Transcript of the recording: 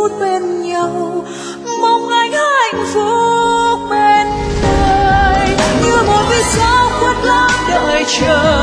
phút bên nhau, mong anh hạnh phúc bên đời. Như một vì sao khuất lắm đợi chờ,